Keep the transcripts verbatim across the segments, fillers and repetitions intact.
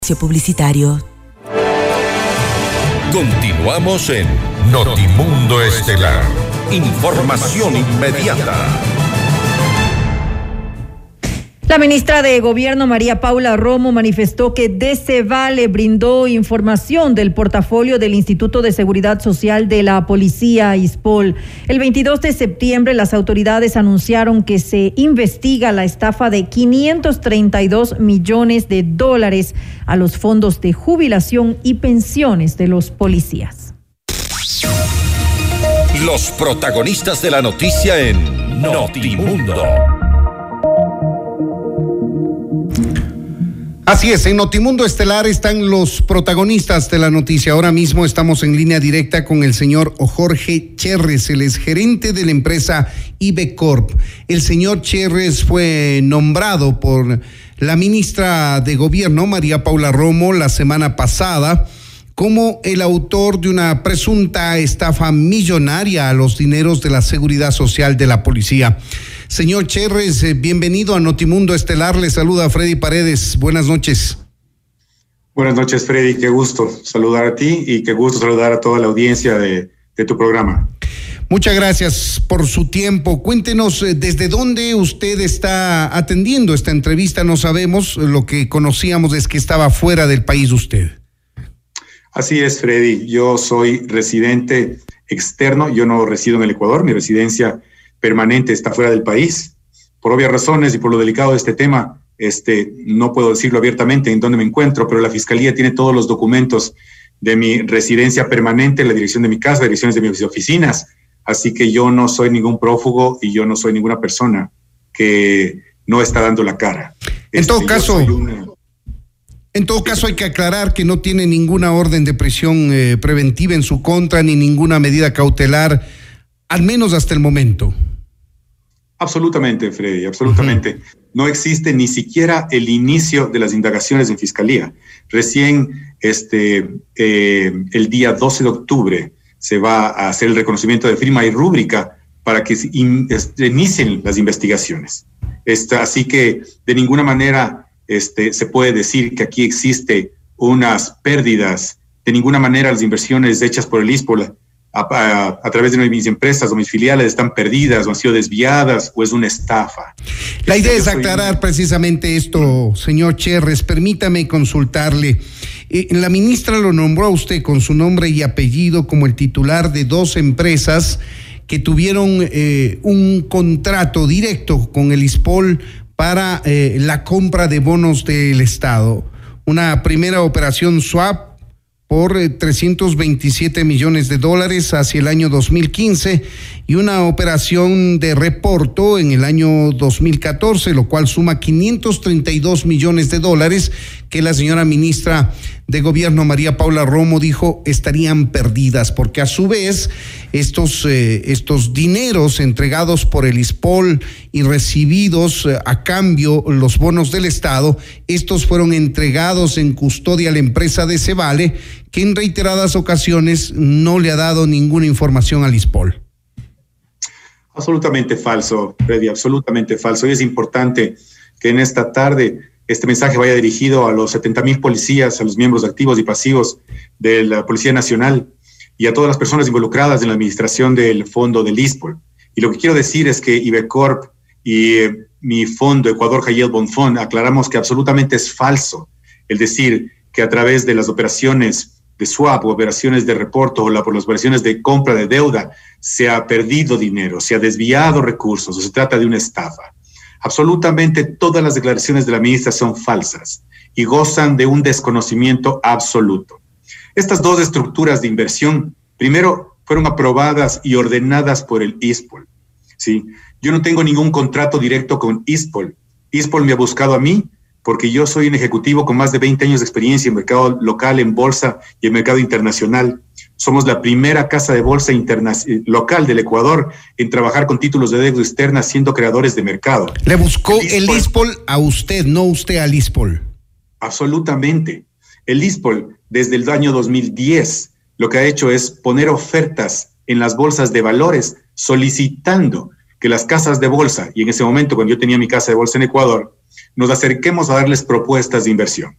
Publicitario. Continuamos en Notimundo Estelar. Información inmediata. La ministra de Gobierno, María Paula Romo, manifestó que Decevale brindó información del portafolio del Instituto de Seguridad Social de la Policía, ISPOL. El veintidós de septiembre, las autoridades anunciaron que se investiga la estafa de quinientos treinta y dos millones de dólares a los fondos de jubilación y pensiones de los policías. Los protagonistas de la noticia en Notimundo. Así es, en Notimundo Estelar están los protagonistas de la noticia. Ahora mismo estamos en línea directa con el señor Jorge Cherres, el ex gerente de la empresa Ibecorp. El señor Cherres fue nombrado por la ministra de Gobierno, María Paula Romo, la semana pasada como el autor de una presunta estafa millonaria a los dineros de la Seguridad Social de la Policía. Señor Cherres, eh, bienvenido a Notimundo Estelar. Le saluda Freddy Paredes. Buenas noches. Buenas noches, Freddy. Qué gusto saludar a ti y qué gusto saludar a toda la audiencia de, de tu programa. Muchas gracias por su tiempo. Cuéntenos eh, desde dónde usted está atendiendo esta entrevista. No sabemos, lo que conocíamos es que estaba fuera del país usted. Así es, Freddy. Yo soy residente externo. Yo no resido en el Ecuador. Mi residencia permanente está fuera del país. Por obvias razones y por lo delicado de este tema, este, no puedo decirlo abiertamente en dónde me encuentro, pero la Fiscalía tiene todos los documentos de mi residencia permanente, la dirección de mi casa, las direcciones de mis oficinas. Así que yo no soy ningún prófugo y yo no soy ninguna persona que no está dando la cara. En este, todo caso... Un, En todo caso, hay que aclarar que no tiene ninguna orden de prisión eh, preventiva en su contra ni ninguna medida cautelar, al menos hasta el momento. Absolutamente, Freddy, absolutamente. Uh-huh. No existe ni siquiera el inicio de las indagaciones en Fiscalía. Recién este, eh, el día doce de octubre se va a hacer el reconocimiento de firma y rúbrica para que in, este, inicien las investigaciones. Este, así que de ninguna manera... Este, se puede decir que aquí existe unas pérdidas. De ninguna manera las inversiones hechas por el ISPOL a, a, a través de mis empresas o mis filiales están perdidas o han sido desviadas o es una estafa. La idea es aclarar un... precisamente esto, señor Cherres. Permítame consultarle. Eh, la ministra lo nombró a usted con su nombre y apellido como el titular de dos empresas que tuvieron eh, un contrato directo con el ISPOL para eh, la compra de bonos del Estado. Una primera operación swap por eh, trescientos veintisiete millones de dólares hacia el año dos mil quince y una operación de reporto en el año dos mil catorce, lo cual suma quinientos treinta y dos millones de dólares que la señora ministra de Gobierno, María Paula Romo, dijo estarían perdidas, porque a su vez estos, eh, estos dineros entregados por el ISPOL y recibidos eh, a cambio los bonos del Estado, estos fueron entregados en custodia a la empresa Decevale, que en reiteradas ocasiones no le ha dado ninguna información al ISPOL. Absolutamente falso, Freddy, absolutamente falso. Y es importante que en esta tarde este mensaje vaya dirigido a los setenta mil policías, a los miembros activos y pasivos de la Policía Nacional y a todas las personas involucradas en la administración del fondo del ISPOL. Y lo que quiero decir es que Ibecorp y eh, mi fondo, Ecuador High Yield Bond Fund, aclaramos que absolutamente es falso el decir que a través de las operaciones de swap o operaciones de reporto o la, por las operaciones de compra de deuda se ha perdido dinero, se ha desviado recursos o se trata de una estafa. Absolutamente todas las declaraciones de la ministra son falsas y gozan de un desconocimiento absoluto. Estas dos estructuras de inversión, primero, fueron aprobadas y ordenadas por el ISPOL. ¿Sí? Yo no tengo ningún contrato directo con ISPOL. ISPOL me ha buscado a mí porque yo soy un ejecutivo con más de veinte años de experiencia en mercado local, en bolsa y en mercado internacional. Somos la primera casa de bolsa local del Ecuador en trabajar con títulos de deuda externa, siendo creadores de mercado. ¿Le buscó el ISPOL, el ISPOL a usted, no usted al ISPOL? Absolutamente. El ISPOL, desde el año dos mil diez, lo que ha hecho es poner ofertas en las bolsas de valores, solicitando que las casas de bolsa, y en ese momento cuando yo tenía mi casa de bolsa en Ecuador, nos acerquemos a darles propuestas de inversión.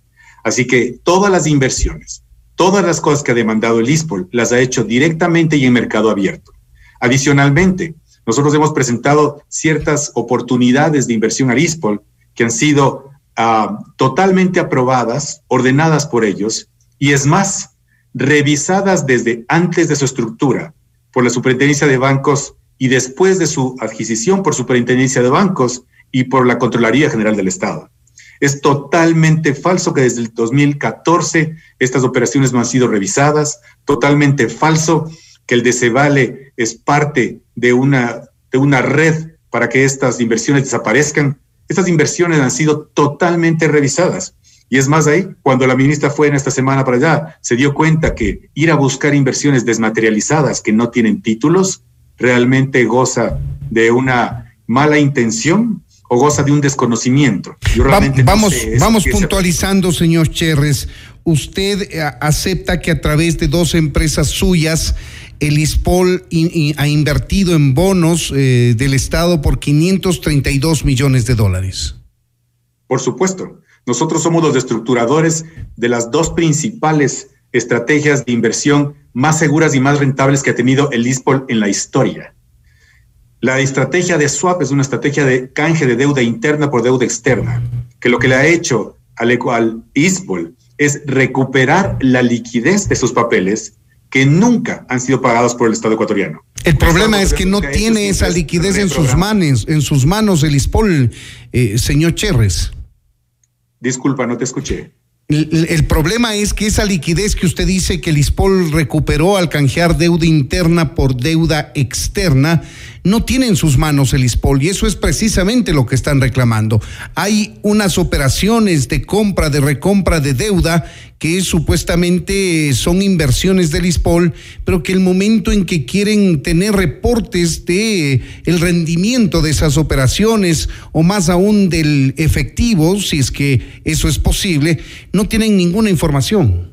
Así que todas las inversiones, todas las cosas que ha demandado el ISPOL, las ha hecho directamente y en mercado abierto. Adicionalmente, nosotros hemos presentado ciertas oportunidades de inversión al ISPOL que han sido uh, totalmente aprobadas, ordenadas por ellos, y es más, revisadas desde antes de su estructura por la Superintendencia de Bancos y después de su adquisición por Superintendencia de Bancos y por la Contraloría General del Estado. Es totalmente falso que desde el dos mil catorce estas operaciones no han sido revisadas, totalmente falso que el Decevale es parte de una, de una red para que estas inversiones desaparezcan. Estas inversiones han sido totalmente revisadas. Y es más, ahí, cuando la ministra fue en esta semana para allá, se dio cuenta que ir a buscar inversiones desmaterializadas que no tienen títulos realmente goza de una mala intención o goza de un desconocimiento. Yo realmente Va, vamos no sé vamos puntualizando, señor Cherres. Usted eh, acepta que a través de dos empresas suyas el ISPOL in, in, ha invertido en bonos eh, del Estado por quinientos treinta y dos millones de dólares. Por supuesto. Nosotros somos los estructuradores de las dos principales estrategias de inversión más seguras y más rentables que ha tenido el ISPOL en la historia. La estrategia de swap es una estrategia de canje de deuda interna por deuda externa, que lo que le ha hecho al, al ISPOL es recuperar la liquidez de sus papeles que nunca han sido pagados por el Estado ecuatoriano. El problema es que no tiene esa liquidez en sus manos, en sus manos el ISPOL, eh, señor Cherres. Disculpa, no te escuché. El, el problema es que esa liquidez que usted dice que el ISPOL recuperó al canjear deuda interna por deuda externa, no tiene en sus manos el ISPOL, y eso es precisamente lo que están reclamando. Hay unas operaciones de compra, de recompra de deuda que supuestamente son inversiones del ISPOL, pero que el momento en que quieren tener reportes de el rendimiento de esas operaciones, o más aún del efectivo, si es que eso es posible, no tienen ninguna información.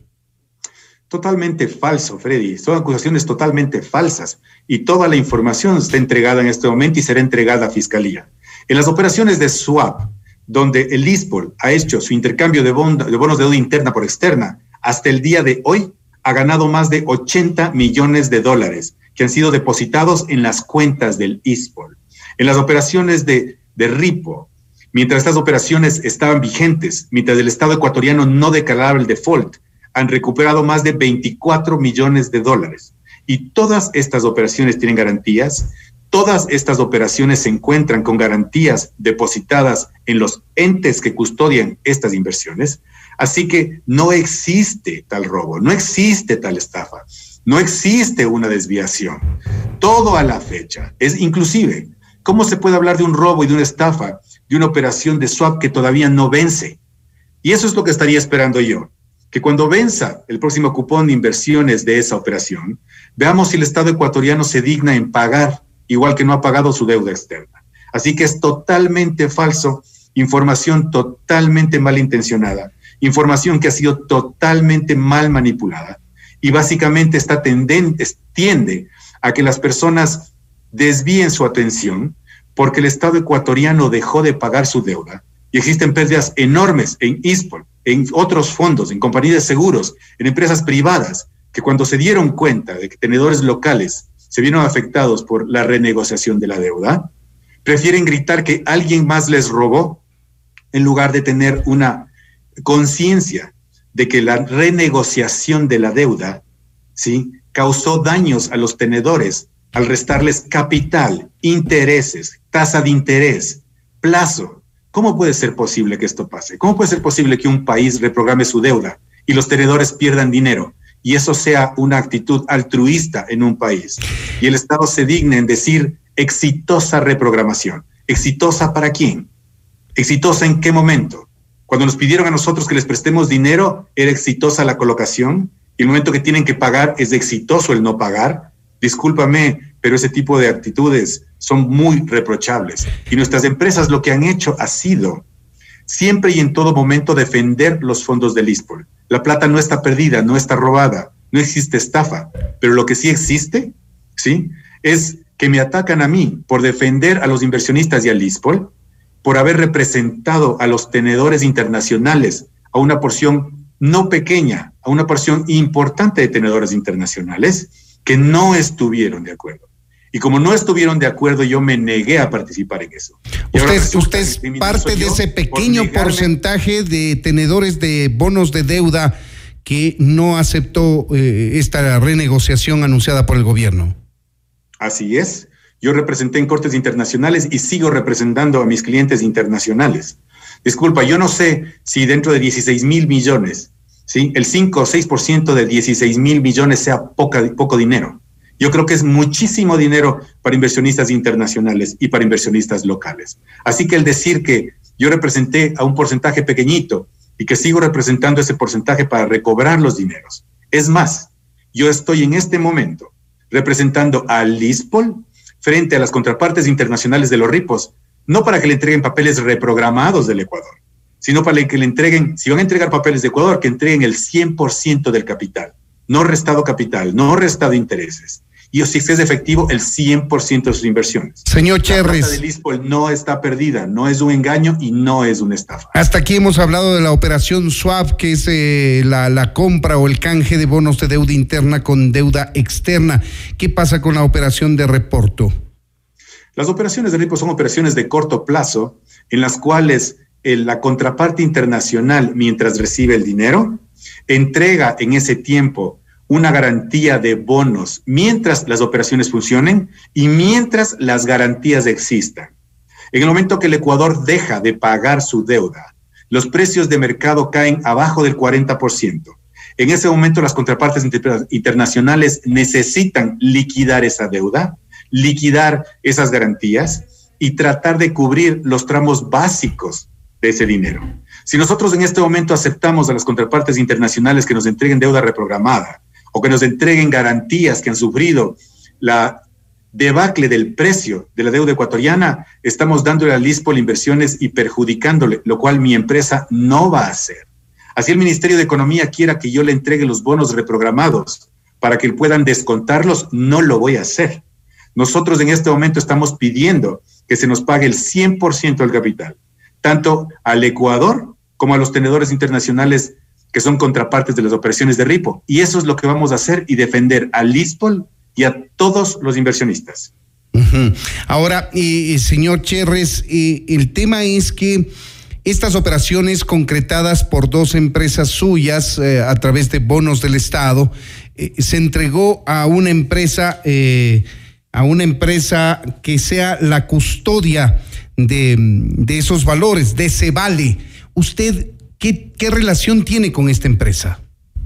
Totalmente falso, Freddy. Son acusaciones totalmente falsas y toda la información está entregada en este momento y será entregada a Fiscalía. En las operaciones de swap, donde el ISPOL ha hecho su intercambio de, bond, de bonos de deuda interna por externa, hasta el día de hoy ha ganado más de ochenta millones de dólares que han sido depositados en las cuentas del ISPOL. En las operaciones de, de RIPO, mientras estas operaciones estaban vigentes, mientras el Estado ecuatoriano no declaraba el default, han recuperado más de veinticuatro millones de dólares. Y todas estas operaciones tienen garantías, todas estas operaciones se encuentran con garantías depositadas en los entes que custodian estas inversiones. Así que no existe tal robo, no existe tal estafa, no existe una desviación. Todo a la fecha. Es inclusive, ¿cómo se puede hablar de un robo y de una estafa, de una operación de swap que todavía no vence? Y eso es lo que estaría esperando yo. Que cuando venza el próximo cupón de inversiones de esa operación, veamos si el Estado ecuatoriano se digna en pagar, igual que no ha pagado su deuda externa. Así que es totalmente falso, información totalmente malintencionada, información que ha sido totalmente mal manipulada y básicamente está tendente, tiende a que las personas desvíen su atención porque el Estado ecuatoriano dejó de pagar su deuda y existen pérdidas enormes en ISPOL, en otros fondos, en compañías de seguros, en empresas privadas, que cuando se dieron cuenta de que tenedores locales se vieron afectados por la renegociación de la deuda, prefieren gritar que alguien más les robó en lugar de tener una conciencia de que la renegociación de la deuda, ¿sí?, causó daños a los tenedores al restarles capital, intereses, tasa de interés, plazo. ¿Cómo puede ser posible que esto pase? ¿Cómo puede ser posible que un país reprograme su deuda y los tenedores pierdan dinero y eso sea una actitud altruista en un país? Y el Estado se digne en decir exitosa reprogramación. ¿Exitosa para quién? ¿Exitosa en qué momento? Cuando nos pidieron a nosotros que les prestemos dinero, ¿era exitosa la colocación? Y el momento que tienen que pagar, ¿es exitoso el no pagar? Discúlpame, pero ese tipo de actitudes son muy reprochables. Y nuestras empresas lo que han hecho ha sido siempre y en todo momento defender los fondos del ISPOL. La plata no está perdida, no está robada, no existe estafa, pero lo que sí existe, ¿sí?, es que me atacan a mí por defender a los inversionistas y al ISPOL, por haber representado a los tenedores internacionales a una porción no pequeña, a una porción importante de tenedores internacionales que no estuvieron de acuerdo. Y como no estuvieron de acuerdo, yo me negué a participar en eso. Usted, usted es parte de ese pequeño por porcentaje de tenedores de bonos de deuda que no aceptó eh, esta renegociación anunciada por el gobierno. Así es. Yo representé en cortes internacionales y sigo representando a mis clientes internacionales. Disculpa, yo no sé si dentro de dieciséis mil millones, ¿sí?, el cinco o seis por ciento de dieciséis mil millones sea poca, poco dinero. Yo creo que es muchísimo dinero para inversionistas internacionales y para inversionistas locales. Así que el decir que yo representé a un porcentaje pequeñito y que sigo representando ese porcentaje para recobrar los dineros. Es más, yo estoy en este momento representando al LISPOL frente a las contrapartes internacionales de los ripos, no para que le entreguen papeles reprogramados del Ecuador, sino para que le entreguen, si van a entregar papeles de Ecuador, que entreguen el cien por ciento del capital, no restado capital, no restado intereses. Y si es efectivo, el cien por ciento de sus inversiones. Señor Cherres. La plata del LISPOL no está perdida, no es un engaño y no es una estafa. Hasta aquí hemos hablado de la operación swap, que es eh, la, la compra o el canje de bonos de deuda interna con deuda externa. ¿Qué pasa con la operación de reporto? Las operaciones de repo son operaciones de corto plazo en las cuales eh, la contraparte internacional, mientras recibe el dinero, entrega en ese tiempo una garantía de bonos mientras las operaciones funcionen y mientras las garantías existan. En el momento que el Ecuador deja de pagar su deuda, los precios de mercado caen abajo del cuarenta por ciento. En ese momento las contrapartes inter- internacionales necesitan liquidar esa deuda, liquidar esas garantías y tratar de cubrir los tramos básicos de ese dinero. Si nosotros en este momento aceptamos a las contrapartes internacionales que nos entreguen deuda reprogramada, o que nos entreguen garantías que han sufrido la debacle del precio de la deuda ecuatoriana, estamos dándole al LISPOL inversiones y perjudicándole, lo cual mi empresa no va a hacer. Así el Ministerio de Economía quiera que yo le entregue los bonos reprogramados para que puedan descontarlos, no lo voy a hacer. Nosotros en este momento estamos pidiendo que se nos pague el cien por ciento del capital, tanto al Ecuador como a los tenedores internacionales que son contrapartes de las operaciones de ripo. Y eso es lo que vamos a hacer y defender al LISPOL y a todos los inversionistas. Uh-huh. Ahora, eh, señor Cherres, eh, el tema es que estas operaciones concretadas por dos empresas suyas eh, a través de bonos del Estado, eh, se entregó a una empresa, eh, a una empresa que sea la custodia de, de esos valores, de Cevale. ¿Usted ¿Qué, qué relación tiene con esta empresa?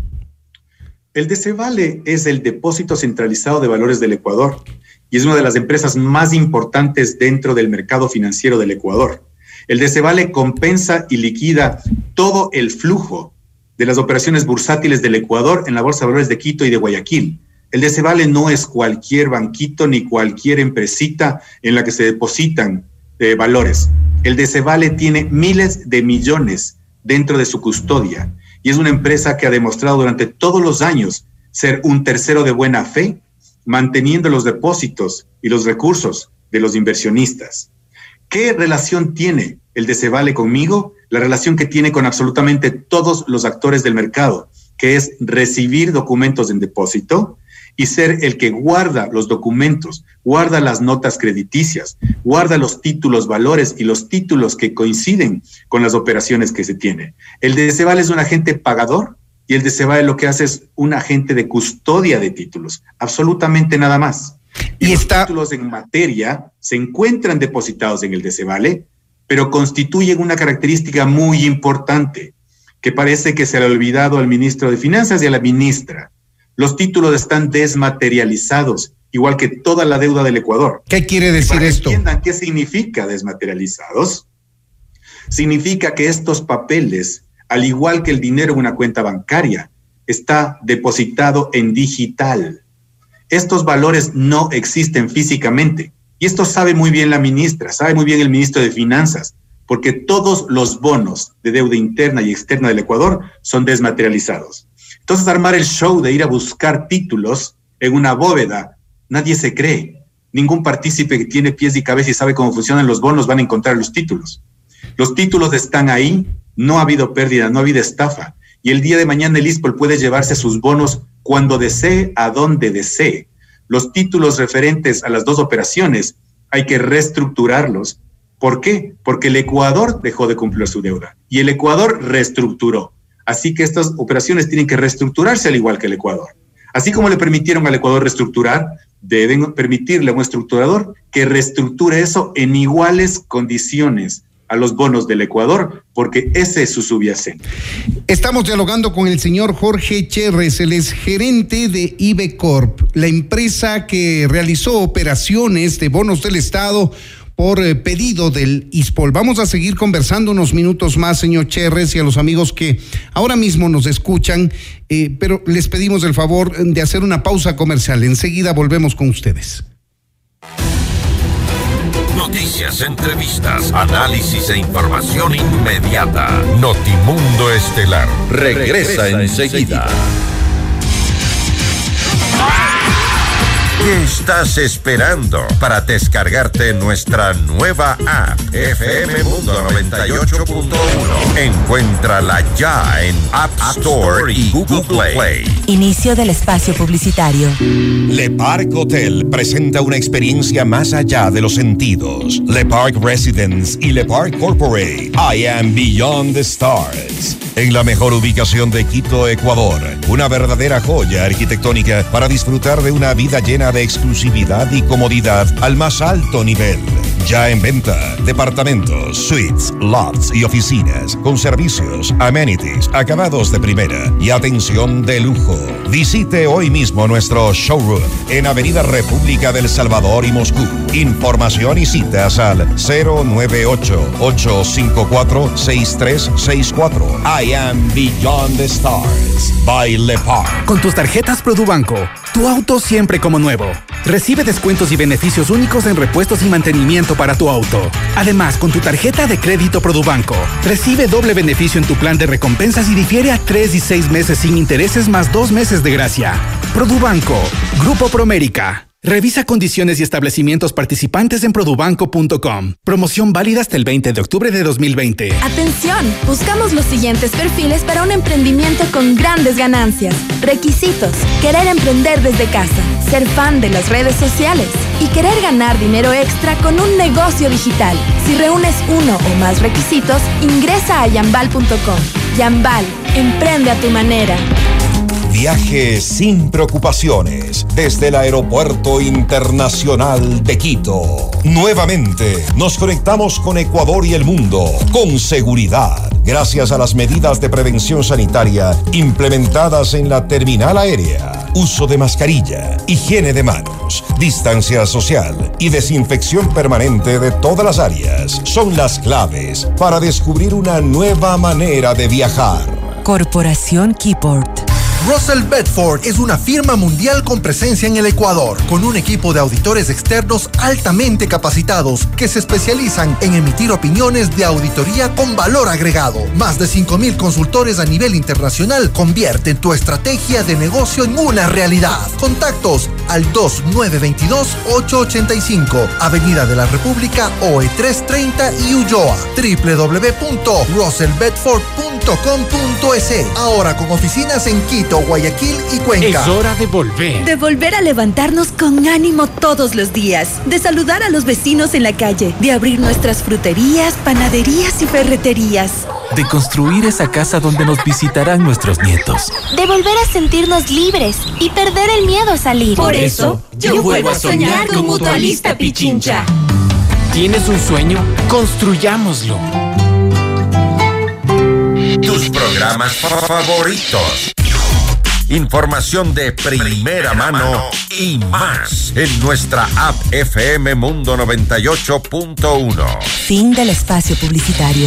El DECEVALE es el Depósito Centralizado de Valores del Ecuador y es una de las empresas más importantes dentro del mercado financiero del Ecuador. El DECEVALE compensa y liquida todo el flujo de las operaciones bursátiles del Ecuador en la Bolsa de Valores de Quito y de Guayaquil. El DECEVALE no es cualquier banquito ni cualquier empresita en la que se depositan eh, valores. El DECEVALE tiene miles de millones dentro de su custodia y es una empresa que ha demostrado durante todos los años ser un tercero de buena fe, manteniendo los depósitos y los recursos de los inversionistas. ¿Qué relación tiene el DECEVALE conmigo? La relación que tiene con absolutamente todos los actores del mercado, que es recibir documentos en depósito y ser el que guarda los documentos, guarda las notas crediticias, guarda los títulos valores y los títulos que coinciden con las operaciones que se tiene. El DECEVALE es un agente pagador y el DECEVALE lo que hace es un agente de custodia de títulos, absolutamente nada más. Y, y los está... títulos en materia se encuentran depositados en el DECEVALE, pero constituyen una característica muy importante que parece que se le ha olvidado al ministro de Finanzas y a la ministra. Los títulos están desmaterializados, igual que toda la deuda del Ecuador. ¿Qué quiere decir Para esto? Que entiendan qué significa desmaterializados. Significa que estos papeles, al igual que el dinero en una cuenta bancaria, está depositado en digital. Estos valores no existen físicamente. Y esto sabe muy bien la ministra, sabe muy bien el ministro de Finanzas, porque todos los bonos de deuda interna y externa del Ecuador son desmaterializados. Entonces, armar el show de ir a buscar títulos en una bóveda, nadie se cree. Ningún partícipe que tiene pies y cabeza y sabe cómo funcionan los bonos van a encontrar los títulos. Los títulos están ahí, no ha habido pérdida, no ha habido estafa. y el día de mañana el ISPOL puede llevarse sus bonos cuando desee, a donde desee. Los títulos referentes a las dos operaciones hay que reestructurarlos. ¿Por qué? Porque el Ecuador dejó de cumplir su deuda y el Ecuador reestructuró. Así que estas operaciones tienen que reestructurarse al igual que el Ecuador. Así como le permitieron al Ecuador reestructurar, deben permitirle a un estructurador que reestructure eso en iguales condiciones a los bonos del Ecuador, porque ese es su subyacente. Estamos dialogando con el señor Jorge Cherres, él es gerente de Ibecorp, la empresa que realizó operaciones de bonos del Estado por eh, pedido del ISPOL. Vamos a seguir conversando unos minutos más, señor Cherres, y a los amigos que ahora mismo nos escuchan, eh, pero les pedimos el favor de hacer una pausa comercial. Enseguida volvemos con ustedes. Noticias, entrevistas, análisis e información inmediata. Notimundo Estelar regresa enseguida. ¿Qué estás esperando para descargarte nuestra nueva app F M Mundo noventa y ocho punto uno? Encuéntrala ya en App Store y Google Play. Inicio del espacio publicitario. Le Parc Hotel presenta una experiencia más allá de los sentidos. Le Parc Residence y Le Parc Corporate. I am beyond the stars. En la mejor ubicación de Quito, Ecuador. Una verdadera joya arquitectónica para disfrutar de una vida llena de exclusividad y comodidad al más alto nivel. Ya en venta, departamentos, suites, lofts y oficinas con servicios, amenities, acabados de primera y atención de lujo. Visite hoy mismo nuestro showroom en Avenida República del Salvador y Moscú. Información y citas al cero nueve ocho, ocho cinco cuatro, seis tres seis cuatro. I am beyond the stars by Le Parc. Con tus tarjetas Produbanco, tu auto siempre como nuevo. Recibe descuentos y beneficios únicos en repuestos y mantenimiento para tu auto. Además, con tu tarjeta de crédito Produbanco, recibe doble beneficio en tu plan de recompensas y difiere a tres y seis meses sin intereses más dos meses de gracia. Produbanco, Grupo Promérica. Revisa condiciones y establecimientos participantes en produbanco punto com. Promoción válida hasta el veinte de octubre de dos mil veinte. Atención, buscamos los siguientes perfiles para un emprendimiento con grandes ganancias. Requisitos: querer emprender desde casa, ser fan de las redes sociales y querer ganar dinero extra con un negocio digital. Si reúnes uno o más requisitos, ingresa a yambal punto com. Yambal, emprende a tu manera. Viaje sin preocupaciones desde el Aeropuerto Internacional de Quito. Nuevamente nos conectamos con Ecuador y el mundo con seguridad, gracias a las medidas de prevención sanitaria implementadas en la terminal aérea. Uso de mascarilla, higiene de manos, distancia social y desinfección permanente de todas las áreas son las claves para descubrir una nueva manera de viajar. Corporación Keyport. Russell Bedford es una firma mundial con presencia en el Ecuador, con un equipo de auditores externos altamente capacitados que se especializan en emitir opiniones de auditoría con valor agregado. Más de cinco mil consultores a nivel internacional convierten tu estrategia de negocio en una realidad. Contactos al dos nueve dos dos, ocho ocho cinco, Avenida de la República, O E trescientos treinta y Ulloa. doble u doble u doble u punto russell bedford punto com punto es. Ahora con oficinas en Quito, Guayaquil y Cuenca. Es hora de volver. De volver a levantarnos con ánimo todos los días. De saludar a los vecinos en la calle. De abrir nuestras fruterías, panaderías y ferreterías. De construir esa casa donde nos visitarán nuestros nietos. De volver a sentirnos libres y perder el miedo a salir. Por eso, yo vuelvo a soñar con Mutualista Pichincha. ¿Tienes un sueño? Construyámoslo. Tus programas favoritos. Información de primera mano y más en nuestra app F M Mundo noventa y ocho punto uno. Fin del espacio publicitario.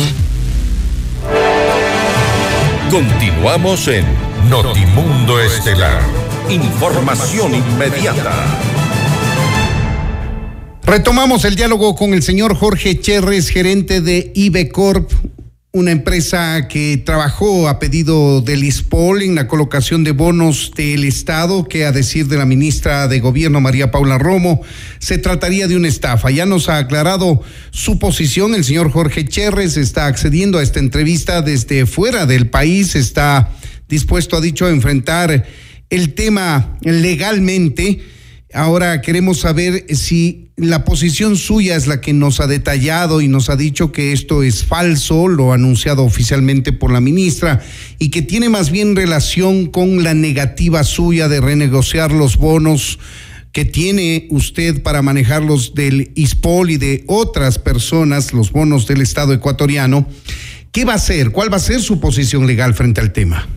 Continuamos en Notimundo Estelar. Información inmediata. Retomamos el diálogo con el señor Jorge Cherres, gerente de Ibecorp, una empresa que trabajó a pedido del ISPOL en la colocación de bonos del Estado, que a decir de la ministra de Gobierno, María Paula Romo, se trataría de una estafa. Ya nos ha aclarado su posición el señor Jorge Cherres, está accediendo a esta entrevista desde fuera del país, está dispuesto, ha dicho, a enfrentar el tema legalmente. Ahora queremos saber si la posición suya es la que nos ha detallado y nos ha dicho que esto es falso, lo ha anunciado oficialmente por la ministra, y que tiene más bien relación con la negativa suya de renegociar los bonos que tiene usted para manejarlos del ISPOL y de otras personas, los bonos del Estado ecuatoriano. ¿Qué va a hacer? ¿Cuál va a ser su posición legal frente al tema?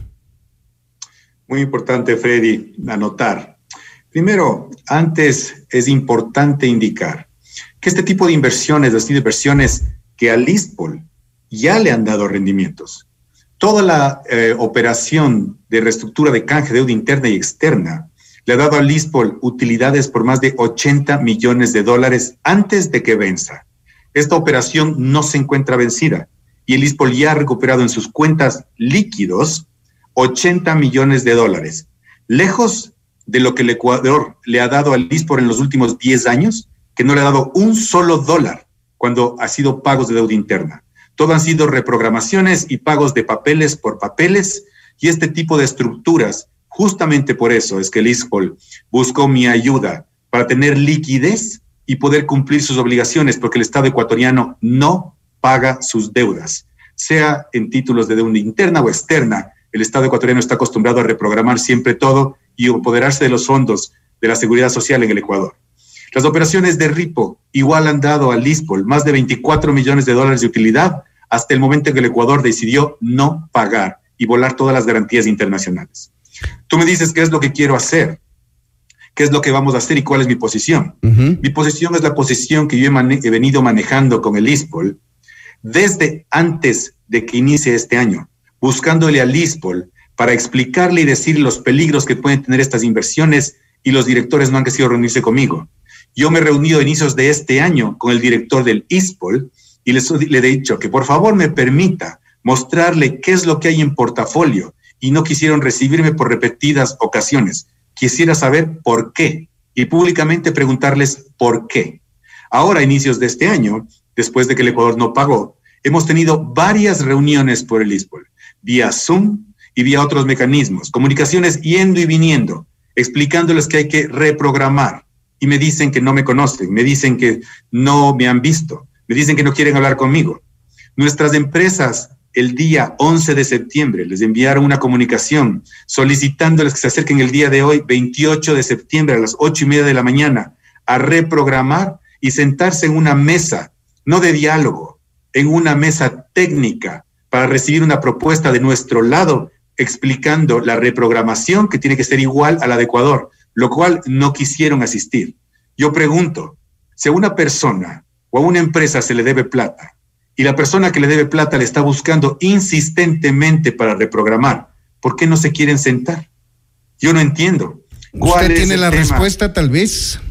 Muy importante, Freddy, anotar. Primero, antes es importante indicar que este tipo de inversiones, las inversiones que al ISPOL ya le han dado rendimientos. Toda la eh, operación de reestructura de canje de deuda interna y externa le ha dado al ISPOL utilidades por más de ochenta millones de dólares antes de que venza. Esta operación no se encuentra vencida y el ISPOL ya ha recuperado en sus cuentas líquidos ochenta millones de dólares, lejos de lo que el Ecuador le ha dado al ISPOL en los últimos diez años, que no le ha dado un solo dólar cuando ha sido pagos de deuda interna. Todo han sido reprogramaciones y pagos de papeles por papeles, y este tipo de estructuras, justamente por eso es que el ISPOL buscó mi ayuda para tener liquidez y poder cumplir sus obligaciones, porque el Estado ecuatoriano no paga sus deudas, sea en títulos de deuda interna o externa. El Estado ecuatoriano está acostumbrado a reprogramar siempre todo y apoderarse de los fondos de la seguridad social en el Ecuador. Las operaciones de RIPO igual han dado al ISPOL más de veinticuatro millones de dólares de utilidad hasta el momento en que el Ecuador decidió no pagar y volar todas las garantías internacionales. Tú me dices qué es lo que quiero hacer, qué es lo que vamos a hacer y cuál es mi posición. Uh-huh. Mi posición es la posición que yo he, mane- he venido manejando con el ISPOL desde antes de que inicie este año, buscándole al ISPOL para explicarle y decir los peligros que pueden tener estas inversiones, y los directores no han querido reunirse conmigo. Yo me he reunido a inicios de este año con el director del ISPOL y les, le he dicho que por favor me permita mostrarle qué es lo que hay en portafolio, y no quisieron recibirme por repetidas ocasiones. Quisiera saber por qué y públicamente preguntarles por qué. Ahora, a inicios de este año, después de que el Ecuador no pagó, hemos tenido varias reuniones por el ISPOL, vía Zoom y vía otros mecanismos, comunicaciones yendo y viniendo, explicándoles que hay que reprogramar, y me dicen que no me conocen, me dicen que no me han visto, me dicen que no quieren hablar conmigo. Nuestras empresas el día once de septiembre les enviaron una comunicación solicitándoles que se acerquen el día de hoy, veintiocho de septiembre, a las ocho y media de la mañana, a reprogramar y sentarse en una mesa, no de diálogo, en una mesa técnica, para recibir una propuesta de nuestro lado explicando la reprogramación que tiene que ser igual a la de Ecuador, lo cual no quisieron asistir. Yo pregunto, si a una persona o a una empresa se le debe plata y la persona que le debe plata le está buscando insistentemente para reprogramar, ¿por qué no se quieren sentar? Yo no entiendo. ¿Usted tiene la tema? respuesta, tal vez?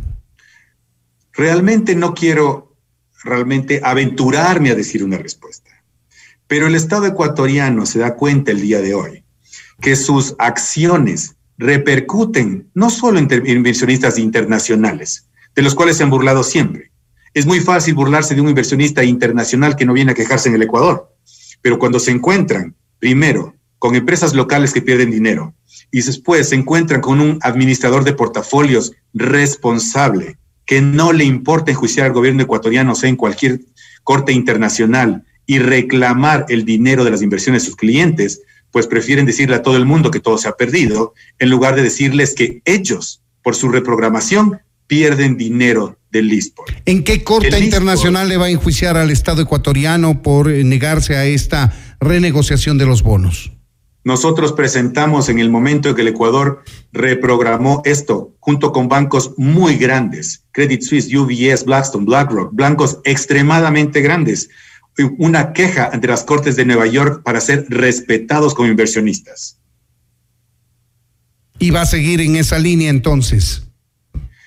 Realmente no quiero realmente aventurarme a decir una respuesta. Pero el Estado ecuatoriano se da cuenta el día de hoy que sus acciones repercuten no solo en inversionistas internacionales, de los cuales se han burlado siempre. Es muy fácil burlarse de un inversionista internacional que no viene a quejarse en el Ecuador, pero cuando se encuentran, primero, con empresas locales que pierden dinero, y después se encuentran con un administrador de portafolios responsable, que no le importa enjuiciar al gobierno ecuatoriano, o sea, en cualquier corte internacional, y reclamar el dinero de las inversiones de sus clientes, pues prefieren decirle a todo el mundo que todo se ha perdido, en lugar de decirles que ellos, por su reprogramación, pierden dinero del ISPOL. ¿En qué corte internacional le va a enjuiciar al Estado ecuatoriano por negarse a esta renegociación de los bonos? Nosotros presentamos en el momento en que el Ecuador reprogramó esto, junto con bancos muy grandes, Credit Suisse, U B S, Blackstone, BlackRock, bancos extremadamente grandes, una queja ante las Cortes de Nueva York para ser respetados como inversionistas. ¿Y va a seguir en esa línea entonces?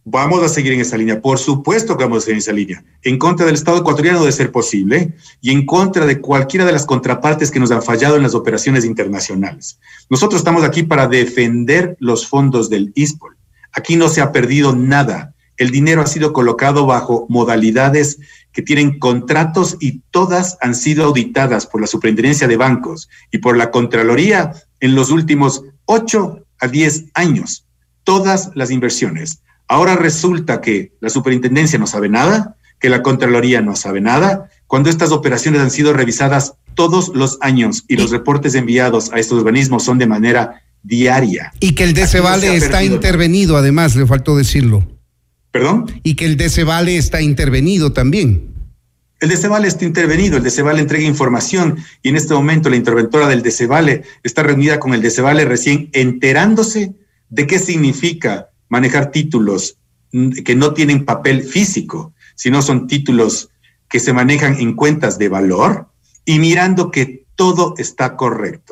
Vamos a seguir en esa línea, por supuesto que vamos a seguir en esa línea, en contra del Estado ecuatoriano de ser posible y en contra de cualquiera de las contrapartes que nos han fallado en las operaciones internacionales. Nosotros estamos aquí para defender los fondos del ISPOL. Aquí no se ha perdido nada. El dinero ha sido colocado bajo modalidades que tienen contratos y todas han sido auditadas por la Superintendencia de Bancos y por la Contraloría en los últimos ocho a diez años. Todas las inversiones. Ahora resulta que la Superintendencia no sabe nada, que la Contraloría no sabe nada, cuando estas operaciones han sido revisadas todos los años y los reportes enviados a estos organismos son de manera diaria. Y que el DECEVALE no está intervenido, además, le faltó decirlo. ¿Perdón? Y que el DECEVALE está intervenido también. El DECEVALE está intervenido, el DECEVALE entrega información y en este momento la interventora del DECEVALE está reunida con el DECEVALE recién enterándose de qué significa manejar títulos que no tienen papel físico, sino son títulos que se manejan en cuentas de valor y mirando que todo está correcto.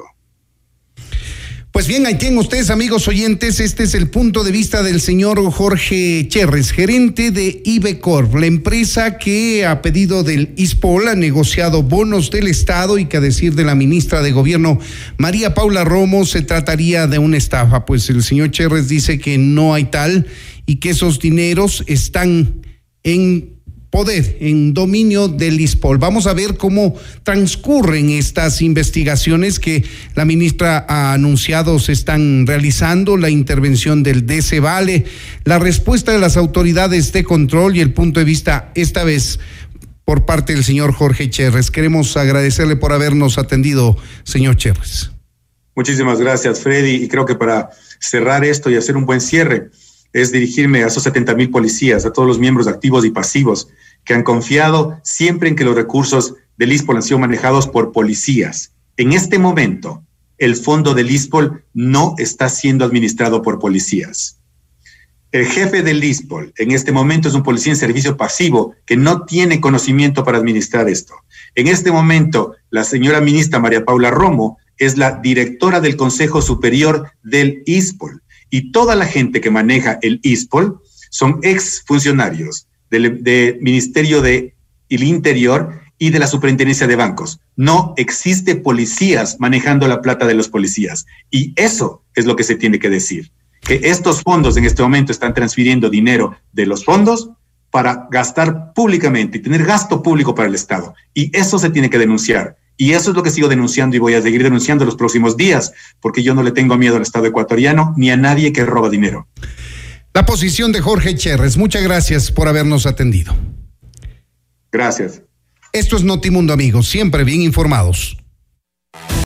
Pues bien, ahí tienen ustedes, amigos oyentes, este es el punto de vista del señor Jorge Cherres, gerente de IBECORP, la empresa que a pedido del ISPOL ha negociado bonos del Estado y que a decir de la ministra de Gobierno, María Paula Romo, se trataría de una estafa. Pues el señor Cherres dice que no hay tal y que esos dineros están en poder, en dominio del ISPOL. Vamos a ver cómo transcurren estas investigaciones que la ministra ha anunciado se están realizando, la intervención del DECEVALE, la respuesta de las autoridades de control y el punto de vista, esta vez, por parte del señor Jorge Cherres. Queremos agradecerle por habernos atendido, señor Cherres. Muchísimas gracias, Freddy, y creo que para cerrar esto y hacer un buen cierre, es dirigirme a esos setenta mil policías, a todos los miembros activos y pasivos que han confiado siempre en que los recursos del ISPOL han sido manejados por policías. En este momento, el fondo del ISPOL no está siendo administrado por policías. El jefe del ISPOL en este momento es un policía en servicio pasivo que no tiene conocimiento para administrar esto. En este momento, la señora ministra María Paula Romo es la directora del Consejo Superior del ISPOL. Y toda la gente que maneja el ISPOL son exfuncionarios del, del Ministerio del Interior y de la Superintendencia de Bancos. No existe policías manejando la plata de los policías. Y eso es lo que se tiene que decir. Que estos fondos en este momento están transfiriendo dinero de los fondos para gastar públicamente y tener gasto público para el Estado. Y eso se tiene que denunciar. Y eso es lo que sigo denunciando y voy a seguir denunciando los próximos días, porque yo no le tengo miedo al Estado ecuatoriano ni a nadie que roba dinero. La posición de Jorge Cherres. Muchas gracias por habernos atendido. Gracias. Esto es Notimundo, amigos, siempre bien informados.